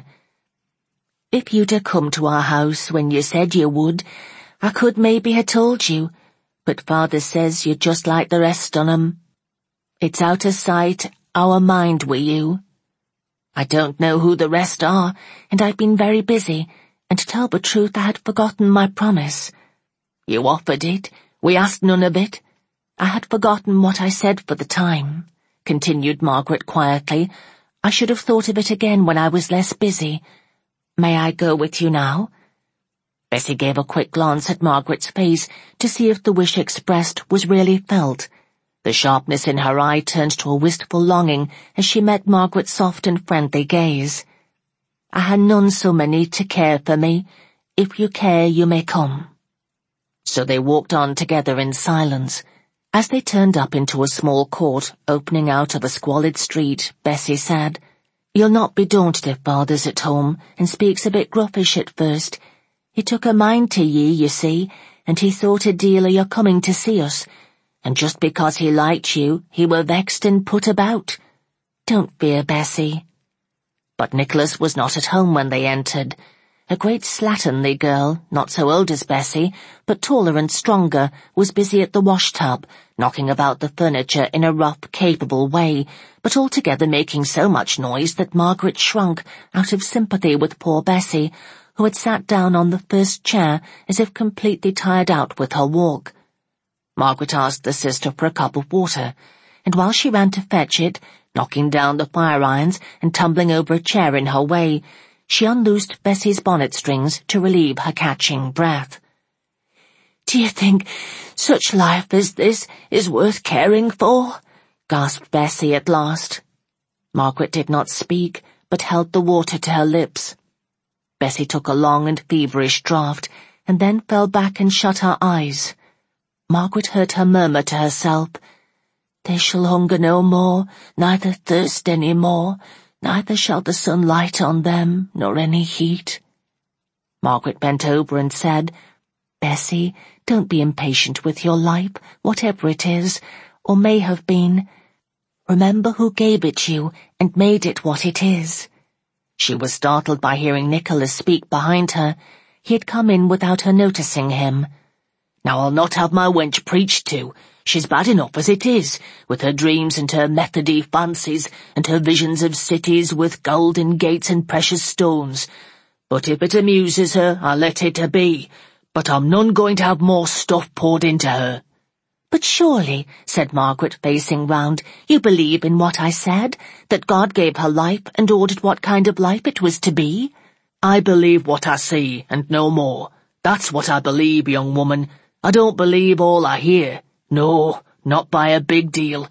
If you'd ha' come to our house when you said you would, I could maybe ha' told you, but Father says you're just like the rest on 'em. It's out of sight, out of mind with you. I don't know who the rest are, and I've been very busy, and to tell the truth I had forgotten my promise. You offered it, we asked none of it. I had forgotten what I said for the time," continued Margaret quietly. "I should have thought of it again when I was less busy. May I go with you now?" Bessie gave a quick glance at Margaret's face to see if the wish expressed was really felt. The sharpness in her eye turned to a wistful longing as she met Margaret's soft and friendly gaze. "I ha' none so many to care for me. If you care, you may come." So they walked on together in silence. As they turned up into a small court opening out of a squalid street, Bessie said, "You'll not be daunted if Father's at home and speaks a bit gruffish at first. He took a mind to ye, you see, and he thought a deal of your coming to see us, and just because he liked you, he were vexed and put about. Don't fear, Bessie." But Nicholas was not at home when they entered. A great slatternly girl, not so old as Bessie, but taller and stronger, was busy at the wash-tub, knocking about the furniture in a rough, capable way, but altogether making so much noise that Margaret shrunk out of sympathy with poor Bessie, who had sat down on the first chair as if completely tired out with her walk. Margaret asked the sister for a cup of water, and while she ran to fetch it, knocking down the fire-irons and tumbling over a chair in her way, she unloosed Bessie's bonnet strings to relieve her catching breath. "Do you think such life as this is worth caring for?" gasped Bessie at last. Margaret did not speak, but held the water to her lips. Bessie took a long and feverish draught, and then fell back and shut her eyes. Margaret heard her murmur to herself, "They shall hunger no more, neither thirst any more, neither shall the sun light on them, nor any heat." Margaret bent over and said, "Bessie, don't be impatient with your life, whatever it is, or may have been. Remember who gave it you and made it what it is." She was startled by hearing Nicholas speak behind her. He had come in without her noticing him. "Now I'll not have my wench preached to. She's bad enough as it is, with her dreams and her methody fancies, and her visions of cities with golden gates and precious stones. But if it amuses her, I'll let it a be. but I'm none going to have more stuff poured into her." "But surely," said Margaret, facing round, "you believe in what I said, that God gave her life and ordered what kind of life it was to be?" "I believe what I see, and no more. That's what I believe, young woman. I don't believe all I hear. No, not by a big deal.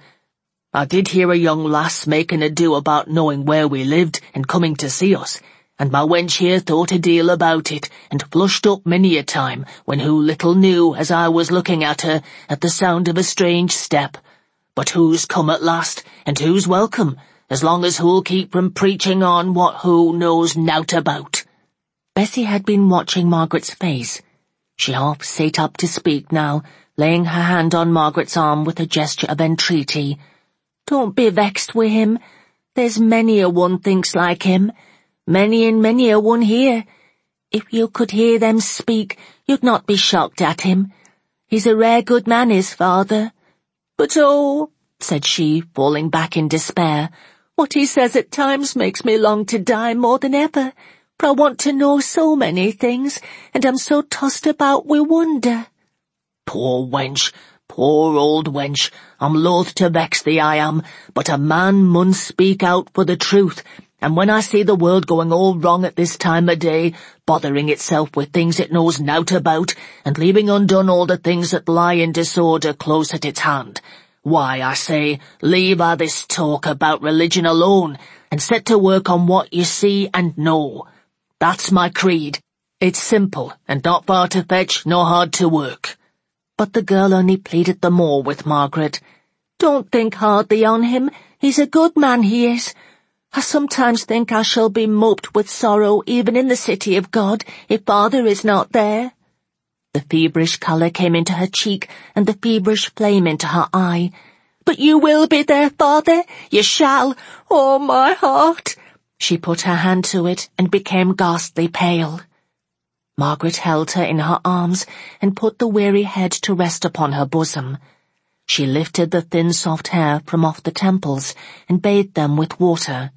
I did hear a young lass making ado about knowing where we lived and coming to see us, and my wench here thought a deal about it, and flushed up many a time, when who little knew as I was looking at her at the sound of a strange step. But who's come at last, and who's welcome, as long as who'll keep from preaching on what who knows nowt about." Bessie had been watching Margaret's face. She half sate up to speak now, laying her hand on Margaret's arm with a gesture of entreaty. "Don't be vexed wi' him. There's many a one thinks like him. Many and many a one here. If you could hear them speak, you'd not be shocked at him. He's a rare good man, his father. But oh," said she, falling back in despair, "what he says at times makes me long to die more than ever, for I want to know so many things, and I'm so tossed about wi' wonder." "Poor wench, poor old wench, I'm loath to vex thee, I am, but a man mun speak out for the truth, and when I see the world going all wrong at this time o' day, bothering itself with things it knows nowt about, and leaving undone all the things that lie in disorder close at its hand, why, I say, leave a this talk about religion alone, and set to work on what you see and know. That's my creed. It's simple, and not far to fetch, nor hard to work." But the girl only pleaded the more with Margaret. "Don't think hardly on him. He's a good man, he is. I sometimes think I shall be moped with sorrow even in the city of God, if father is not there." The feverish colour came into her cheek, and the feverish flame into her eye. "But you will be there, father? You shall? Oh, my heart!" She put her hand to it and became ghastly pale. Margaret held her in her arms and put the weary head to rest upon her bosom. She lifted the thin soft hair from off the temples and bathed them with water.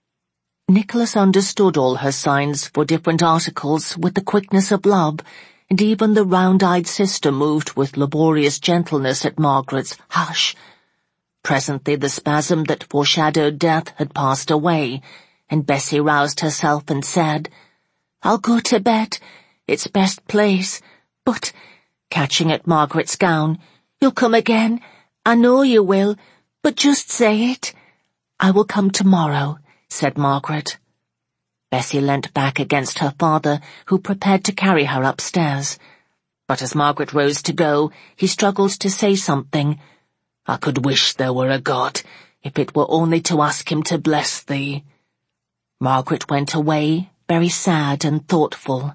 Nicholas understood all her signs for different articles with the quickness of love, and even the round-eyed sister moved with laborious gentleness at Margaret's "hush." Presently the spasm that foreshadowed death had passed away, and Bessie roused herself and said, "I'll go to bed. It's best place. But," catching at Margaret's gown, "you'll come again. I know you will, but just say it." "I will come tomorrow," said Margaret. Bessie leant back against her father, who prepared to carry her upstairs. But as Margaret rose to go, he struggled to say something. "I could wish there were a God, if it were only to ask him to bless thee." Margaret went away, very sad and thoughtful.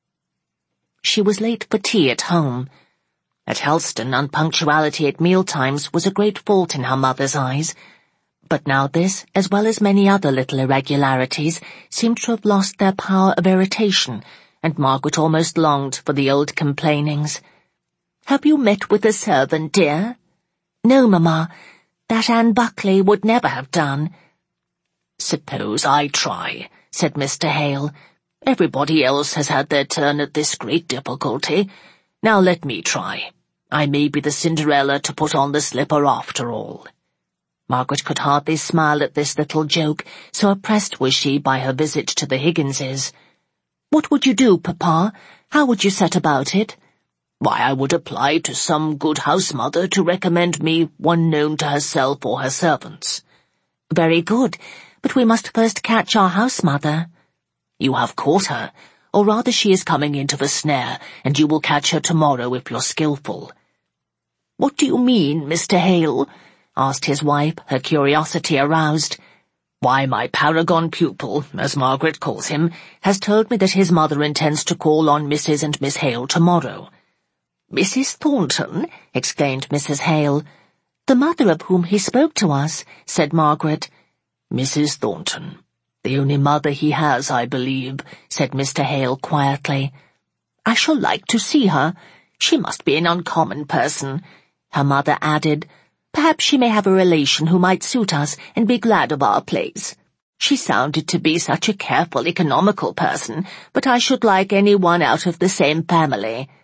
She was late for tea at home. At Helston, unpunctuality at mealtimes was a great fault in her mother's eyes, but now this, as well as many other little irregularities, seemed to have lost their power of irritation, and Margaret almost longed for the old complainings. "Have you met with a servant, dear?" "No, mamma. That Anne Buckley would never have done." "Suppose I try," said Mr. Hale. "Everybody else has had their turn at this great difficulty. Now let me try. I may be the Cinderella to put on the slipper after all." Margaret could hardly smile at this little joke, so oppressed was she by her visit to the Higginses. "What would you do, Papa? How would you set about it?" "Why, I would apply to some good house-mother to recommend me one known to herself or her servants." "Very good, but we must first catch our house-mother." "You have caught her, or rather she is coming into the snare, and you will catch her tomorrow if you're skillful." "What do you mean, Mr. Hale?" asked his wife, her curiosity aroused. "Why, my paragon pupil, as Margaret calls him, has told me that his mother intends to call on Mrs. and Miss Hale tomorrow." "Mrs. Thornton?" exclaimed Mrs. Hale. "The mother of whom he spoke to us," said Margaret. "Mrs. Thornton. The only mother he has, I believe," said Mr. Hale quietly. "I shall like to see her. She must be an uncommon person," her mother added. "Perhaps she may have a relation who might suit us and be glad of our place. She sounded to be such a careful, economical person, but I should like any one out of the same family."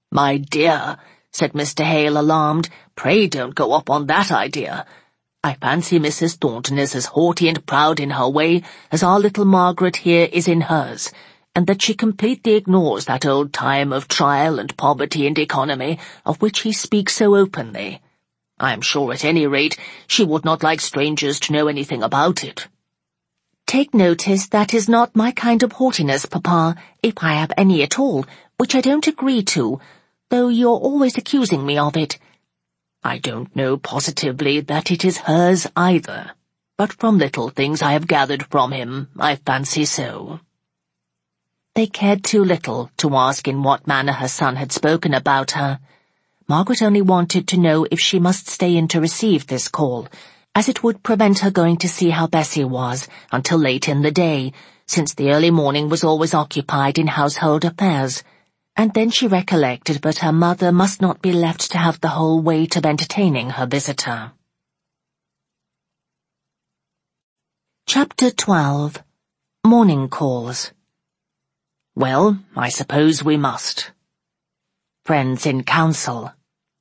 "My dear," said Mr. Hale, alarmed, "pray don't go up on that idea. I fancy Mrs. Thornton is as haughty and proud in her way as our little Margaret here is in hers, and that she completely ignores that old time of trial and poverty and economy of which he speaks so openly. I am sure at any rate she would not like strangers to know anything about it." "Take notice that is not my kind of haughtiness, Papa, if I have any at all, which I don't agree to, though you're always accusing me of it." "I don't know positively that it is hers either, but from little things I have gathered from him, I fancy so." They cared too little to ask in what manner her son had spoken about her. Margaret only wanted to know if she must stay in to receive this call, as it would prevent her going to see how Bessie was until late in the day, since the early morning was always occupied in household affairs. And then she recollected that her mother must not be left to have the whole weight of entertaining her visitor. Chapter 12. Morning Calls. "Well, I suppose we must." Friends in council.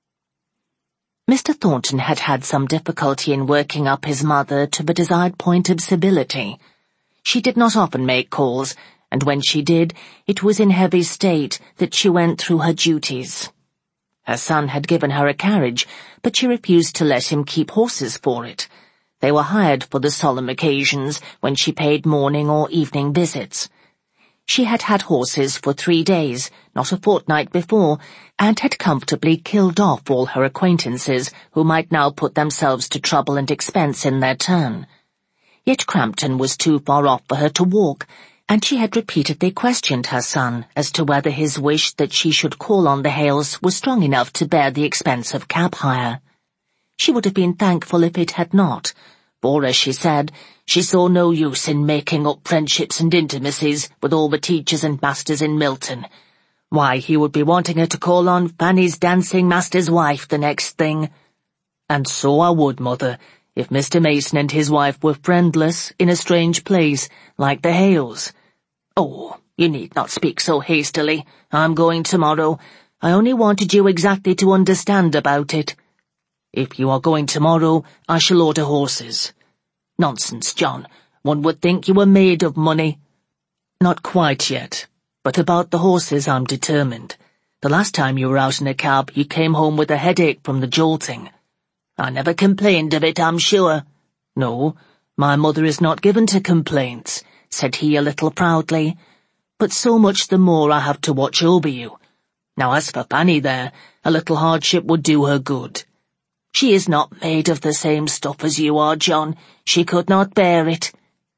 Mr. Thornton had had some difficulty in working up his mother to the desired point of civility. She did not often make calls, and when she did, it was in heavy state that she went through her duties. Her son had given her a carriage, but she refused to let him keep horses for it. They were hired for the solemn occasions when she paid morning or evening visits. She had had horses for 3 days, not a fortnight before, and had comfortably killed off all her acquaintances who might now put themselves to trouble and expense in their turn. Yet Crampton was too far off for her to walk, and she had repeatedly questioned her son as to whether his wish that she should call on the Hales was strong enough to bear the expense of cab hire. She would have been thankful if it had not, for, as she said, she saw no use in making up friendships and intimacies with all the teachers and masters in Milton. Why, he would be wanting her to call on Fanny's dancing master's wife the next thing. "And so I would, Mother, if Mr. Mason and his wife were friendless in a strange place, like the Hales." "Oh, you need not speak so hastily. I'm going tomorrow. I only wanted you exactly to understand about it." "If you are going tomorrow, I shall order horses." "Nonsense, John. One would think you were made of money." "Not quite yet, but about the horses I'm determined. The last time you were out in a cab, you came home with a headache from the jolting." "I never complained of it, I'm sure." "No, my mother is not given to complaints," said he a little proudly. "But so much the more I have to watch over you. Now as for Fanny there, a little hardship would do her good." "She is not made of the same stuff as you are, John. She could not bear it."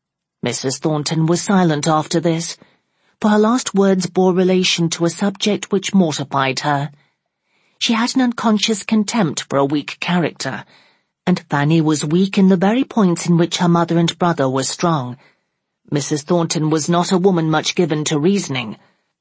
Mrs. Thornton was silent after this, for her last words bore relation to a subject which mortified her. She had an unconscious contempt for a weak character, and Fanny was weak in the very points in which her mother and brother were strong. Mrs. Thornton was not a woman much given to reasoning.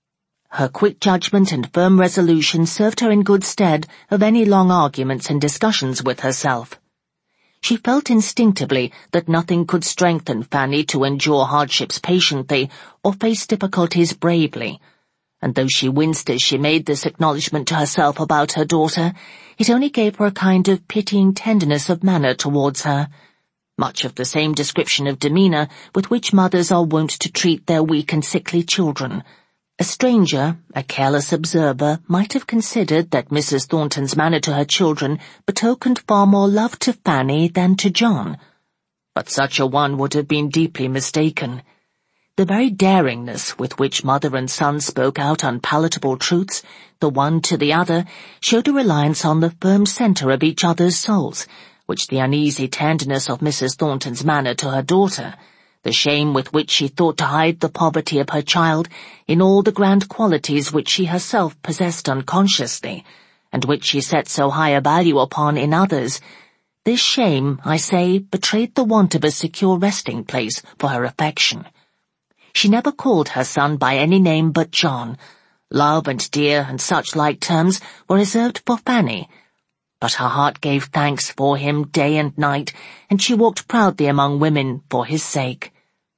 Her quick judgment and firm resolution served her in good stead of any long arguments and discussions with herself. She felt instinctively that nothing could strengthen Fanny to endure hardships patiently or face difficulties bravely, and though she winced as she made this acknowledgment to herself about her daughter, it only gave her a kind of pitying tenderness of manner towards her, much of the same description of demeanour with which mothers are wont to treat their weak and sickly children. A stranger, a careless observer, might have considered that Mrs. Thornton's manner to her children betokened far more love to Fanny than to John. But such a one would have been deeply mistaken. The very daringness with which mother and son spoke out unpalatable truths, the one to the other, showed a reliance on the firm centre of each other's souls, which the uneasy tenderness of Mrs. Thornton's manner to her daughter, the shame with which she thought to hide the poverty of her child in all the grand qualities which she herself possessed unconsciously, and which she set so high a value upon in others, this shame, I say, betrayed the want of a secure resting place for her affection. She never called her son by any name but John. Love and dear and such like terms were reserved for Fanny, but her heart gave thanks for him day and night, and she walked proudly among women for his sake.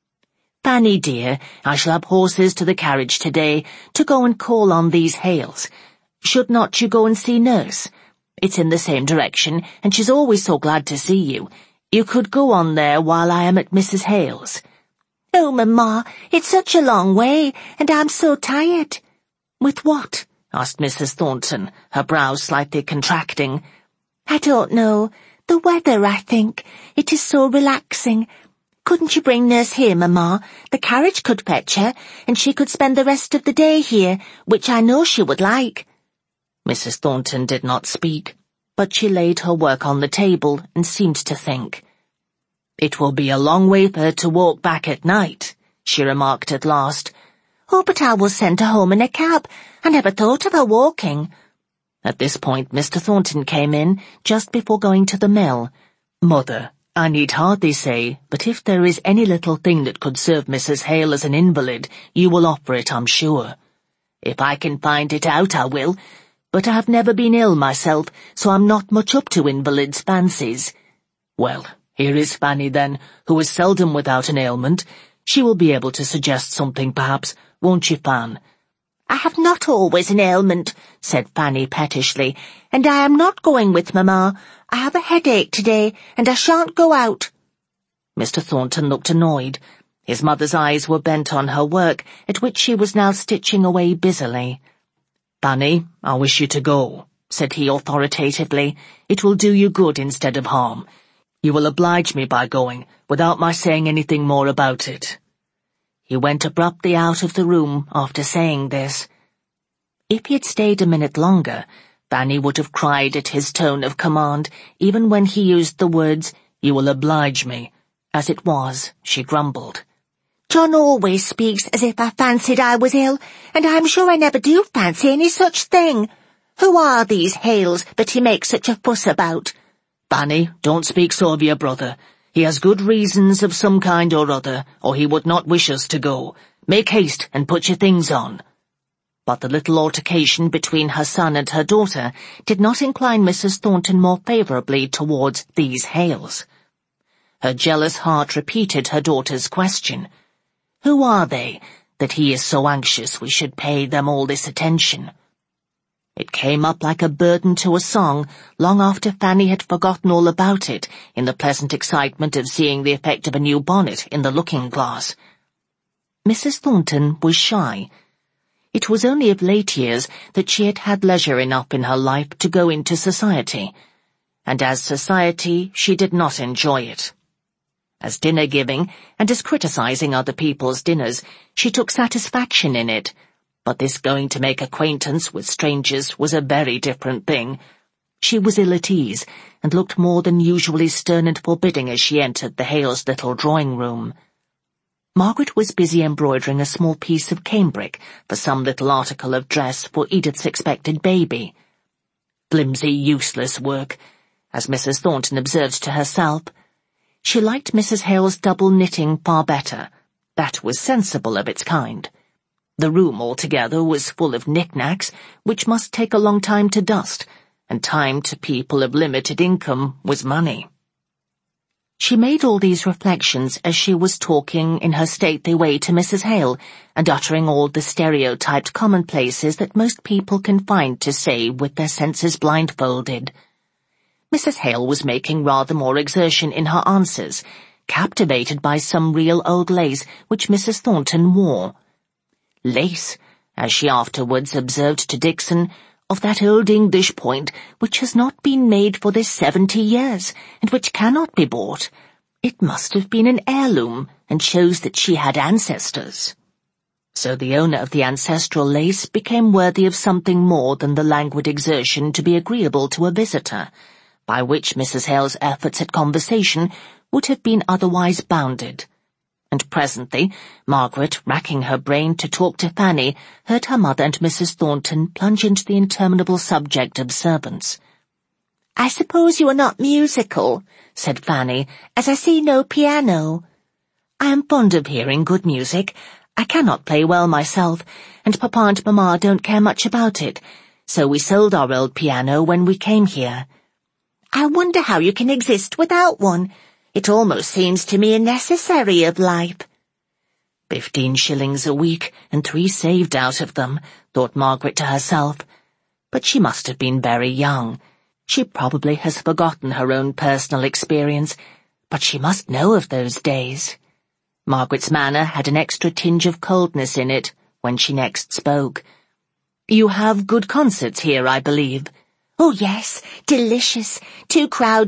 "Fanny, dear, I shall have horses to the carriage today to go and call on these Hales. Should not you go and see Nurse? It's in the same direction, and she's always so glad to see you. You could go on there while I am at Mrs. Hale's." "Oh, Mamma, it's such a long way, and I'm so tired." "With what?" asked Mrs. Thornton, her brows slightly contracting. "I don't know. The weather, I think. It is so relaxing. Couldn't you bring Nurse here, Mamma? The carriage could fetch her, and she could spend the rest of the day here, which I know she would like." Mrs. Thornton did not speak, but she laid her work on the table and seemed to think. "It will be a long way for her to walk back at night," she remarked at last. "Oh, but I will send her home in a cab. I never thought of her walking." At this point Mr. Thornton came in, just before going to the mill. "Mother, I need hardly say, but if there is any little thing that could serve Mrs. Hale as an invalid, you will offer it, I'm sure." "If I can find it out, I will. But I have never been ill myself, so I'm not much up to invalids' fancies." "Well, here is Fanny, then, who is seldom without an ailment. She will be able to suggest something, perhaps, won't you, Fan?" "I have not always an ailment," said Fanny pettishly, "and I am not going with Mamma. I have a headache today, and I shan't go out." Mr. Thornton looked annoyed. His mother's eyes were bent on her work, at which she was now stitching away busily. "Fanny, I wish you to go," said he authoritatively. "It will do you good instead of harm. You will oblige me by going, without my saying anything more about it." He went abruptly out of the room after saying this. If he had stayed a minute longer, Fanny would have cried at his tone of command, even when he used the words, "You will oblige me." As it was, she grumbled. "John always speaks as if I fancied I was ill, and I'm sure I never do fancy any such thing. Who are these Hales that he makes such a fuss about?" "Fanny, don't speak so of your brother. He has good reasons of some kind or other, or he would not wish us to go. Make haste and put your things on." But the little altercation between her son and her daughter did not incline Mrs. Thornton more favourably towards these Hales. Her jealous heart repeated her daughter's question. Who are they, that he is so anxious we should pay them all this attention? It came up like a burden to a song, long after Fanny had forgotten all about it in the pleasant excitement of seeing the effect of a new bonnet in the looking-glass. Mrs. Thornton was shy. It was only of late years that she had had leisure enough in her life to go into society, and as society she did not enjoy it. As dinner-giving, and as criticizing other people's dinners, she took satisfaction in it, but this going to make acquaintance with strangers was a very different thing. She was ill at ease, and looked more than usually stern and forbidding as she entered the Hales' little drawing-room. Margaret was busy embroidering a small piece of cambric for some little article of dress for Edith's expected baby. Flimsy, useless work, as Mrs. Thornton observed to herself. She liked Mrs. Hale's double knitting far better. That was sensible of its kind. The room altogether was full of knick-knacks, which must take a long time to dust, and time to people of limited income was money. She made all these reflections as she was talking in her stately way to Mrs. Hale, and uttering all the stereotyped commonplaces that most people can find to say with their senses blindfolded. Mrs. Hale was making rather more exertion in her answers, captivated by some real old lace which Mrs. Thornton wore. Lace, as she afterwards observed to Dixon, of that old English point which has not been made for this 70 years, and which cannot be bought. It must have been an heirloom, and shows that she had ancestors. So the owner of the ancestral lace became worthy of something more than the languid exertion to be agreeable to a visitor, by which Mrs. Hale's efforts at conversation would have been otherwise bounded. And presently, Margaret, racking her brain to talk to Fanny, heard her mother and Mrs. Thornton plunge into the interminable subject of servants. "I suppose you are not musical," said Fanny, "as I see no piano." "I am fond of hearing good music. I cannot play well myself, and Papa and Mamma don't care much about it, so we sold our old piano when we came here." "I wonder how you can exist without one. It almost seems to me a necessary of life." 15 shillings a week, and 3 saved out of them, thought Margaret to herself. But she must have been very young. She probably has forgotten her own personal experience, but she must know of those days. Margaret's manner had an extra tinge of coldness in it when she next spoke. "You have good concerts here, I believe." "Oh, yes, delicious. 2 crowds